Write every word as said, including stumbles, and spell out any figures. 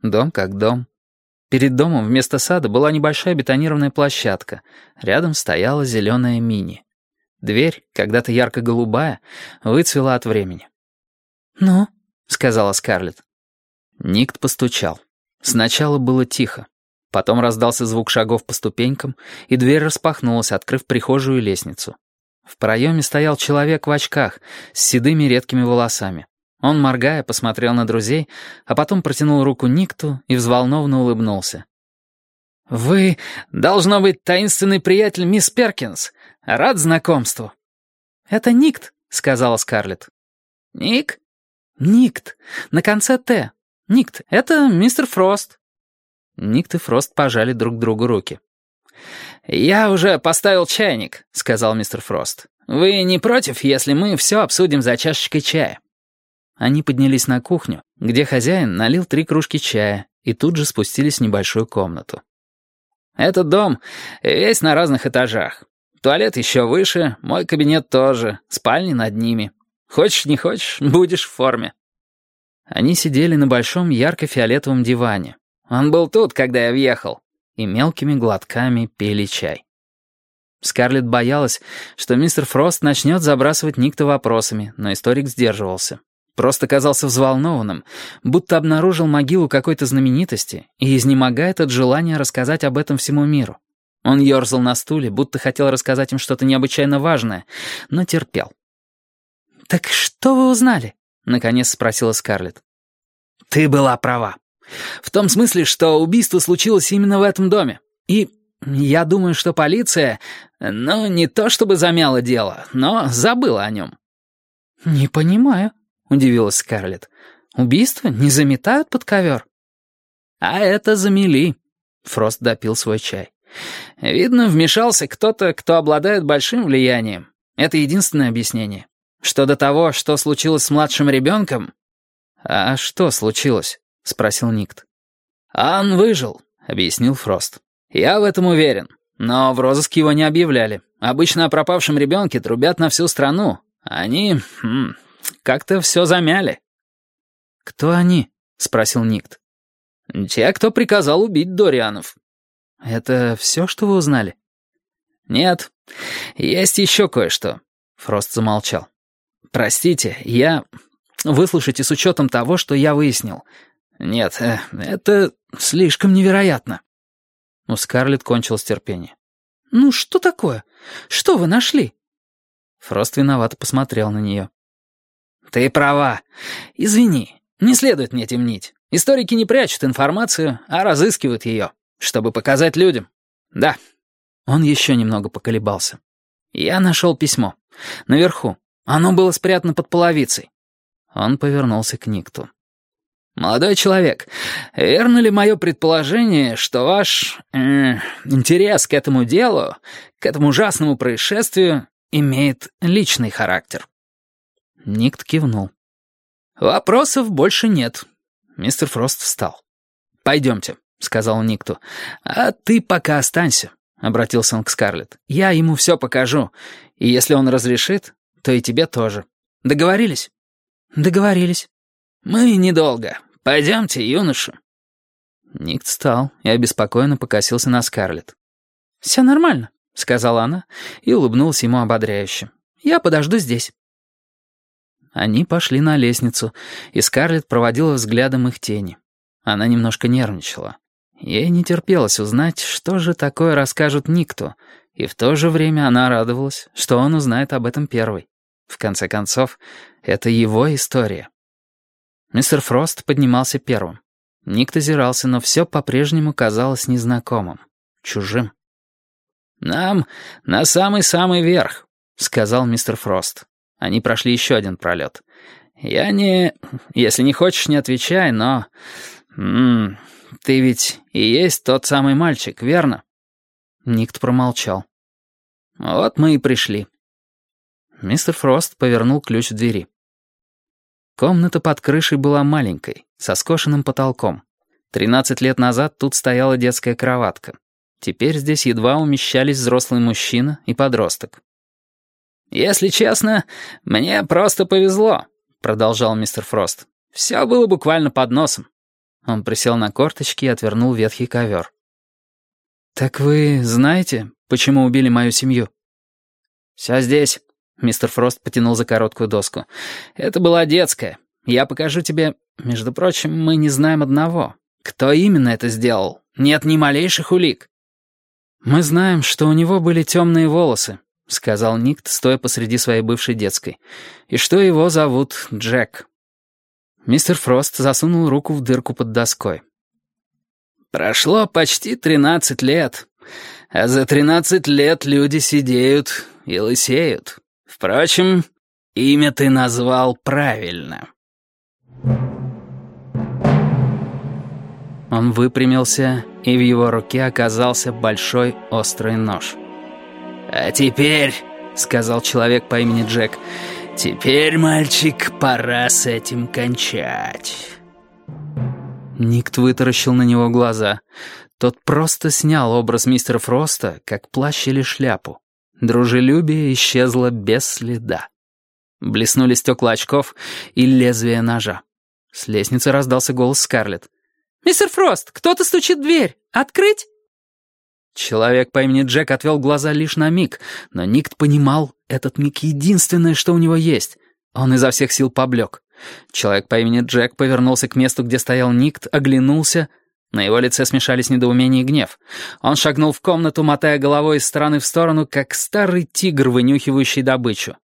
Дом как дом. Перед домом вместо сада была небольшая бетонированная площадка. Рядом стояла зеленая мини. Дверь, когда-то ярко-голубая, выцвела от времени. «Ну?» — сказала Скарлетт. Никт постучал. Сначала было тихо. Потом раздался звук шагов по ступенькам, и дверь распахнулась, открыв прихожую и лестницу. В проеме стоял человек в очках с седыми редкими волосами. Он, моргая, посмотрел на друзей, а потом протянул руку Никту и взволнованно улыбнулся. «Вы, должно быть, таинственный приятель мисс Перкинс. Рад знакомству». «Это Никт», — сказала Скарлетт. «Ник?» «Никт. На конце «Т». Никт, это мистер Фрост». Никт и Фрост пожали друг другу руки. «Я уже поставил чайник», — сказал мистер Фрост. «Вы не против, если мы все обсудим за чашечкой чая?» Они поднялись на кухню, где хозяин налил три кружки чая, и тут же спустились в небольшую комнату. «Этот дом весь на разных этажах. Туалет еще выше, мой кабинет тоже, спальни над ними. Хочешь, не хочешь, будешь в форме». Они сидели на большом ярко-фиолетовом диване. Он был тут, когда я въехал, и мелкими глотками пили чай. Скарлетт боялась, что мистер Фрост начнет забрасывать Никта вопросами, но историк сдерживался. Просто казался взволнованным, будто обнаружил могилу какой-то знаменитости и изнемогает от желания рассказать об этом всему миру. Он ерзал на стуле, будто хотел рассказать им что-то необычайно важное, но терпел. «Так что вы узнали?» — наконец спросила Скарлетт. «Ты была права. В том смысле, что убийство случилось именно в этом доме. И я думаю, что полиция, ну, не то чтобы замяла дело, но забыла о нем». «Не понимаю», — удивилась Скарлетт. «Убийства не заметают под ковер?» «А это замели», — Фрост допил свой чай. «Видно, вмешался кто-то, кто обладает большим влиянием. Это единственное объяснение. Что до того, что случилось с младшим ребенком...» «А что случилось?» — спросил Никт. «Он выжил», — объяснил Фрост. «Я в этом уверен. Но в розыск его не объявляли. Обычно о пропавшем ребенке трубят на всю страну. Они... Хм, как-то все замяли». «Кто они?» — спросил Никт. «Те, кто приказал убить Дорианов». «Это все, что вы узнали?» «Нет, есть еще кое-что». Фрост замолчал. «Простите, я... Выслушайте с учетом того, что я выяснил. Нет, это слишком невероятно». У Скарлетт кончилось терпение. «Ну что такое? Что вы нашли?» Фрост виновато посмотрел на нее. «Ты права. Извини, не следует мне темнить. Историки не прячут информацию, а разыскивают ее, чтобы показать людям. Да». Он еще немного поколебался. «Я нашел письмо. Наверху. Оно было спрятано под половицей». Он повернулся к Никту. «Молодой человек, верно ли мое предположение, что ваш э, интерес к этому делу, к этому ужасному происшествию, имеет личный характер?» Никт кивнул. «Вопросов больше нет». Мистер Фрост встал. «Пойдемте», — сказал он Никту. «А ты пока останься», — обратился он к Скарлетт. «Я ему все покажу, и если он разрешит, то и тебе тоже. Договорились?» «Договорились». «Мы недолго. Пойдемте, юноша». Никт встал и обеспокоенно покосился на Скарлетт. «Все нормально», — сказала она и улыбнулась ему ободряюще. «Я подожду здесь». Они пошли на лестницу, и Скарлетт проводила взглядом их тени. Она немножко нервничала. Ей не терпелось узнать, что же такое расскажут Никту, и в то же время она радовалась, что он узнает об этом первый. В конце концов, это его история. Мистер Фрост поднимался первым. Никт озирался, но все по-прежнему казалось незнакомым, чужим. «Нам на самый-самый верх», — сказал мистер Фрост. Они прошли еще один пролет. «Я не... Если не хочешь, не отвечай, но... М -м, ты ведь и есть тот самый мальчик, верно?» Никт промолчал. «Вот мы и пришли». Мистер Фрост повернул ключ в двери. Комната под крышей была маленькой, со скошенным потолком. Тринадцать лет назад тут стояла детская кроватка. Теперь здесь едва умещались взрослый мужчина и подросток. «Если честно, мне просто повезло», — продолжал мистер Фрост. «Все было буквально под носом. Он присел на корточки и отвернул ветхий ковер. «Так вы знаете, почему убили мою семью?» «Все здесь», — мистер Фрост потянул за короткую доску. «Это была детская. Я покажу тебе... Между прочим, мы не знаем одного. Кто именно это сделал? Нет ни малейших улик». «Мы знаем, что у него были темные волосы», — сказал Никт, стоя посреди своей бывшей детской, «и что его зовут Джек». Мистер Фрост засунул руку в дырку под доской. «Прошло почти тринадцать лет, а за тринадцать лет люди сидеют и лысеют. Впрочем, имя ты назвал правильно». Он выпрямился, и в его руке оказался большой острый нож. «А теперь», — сказал человек по имени Джек, — «теперь, мальчик, пора с этим кончать». Никт вытаращил на него глаза. Тот просто снял образ мистера Фроста, как плащ или шляпу. Дружелюбие исчезло без следа. Блеснули стекла очков и лезвие ножа. С лестницы раздался голос Скарлетт. «Мистер Фрост, кто-то стучит в дверь! Открыть?» Человек по имени Джек отвел глаза лишь на миг, но Никт понимал, этот миг единственное, что у него есть. Он изо всех сил поблек. Человек по имени Джек повернулся к месту, где стоял Никт, оглянулся. На его лице смешались недоумение и гнев. Он шагнул в комнату, мотая головой из стороны в сторону, как старый тигр, вынюхивающий добычу.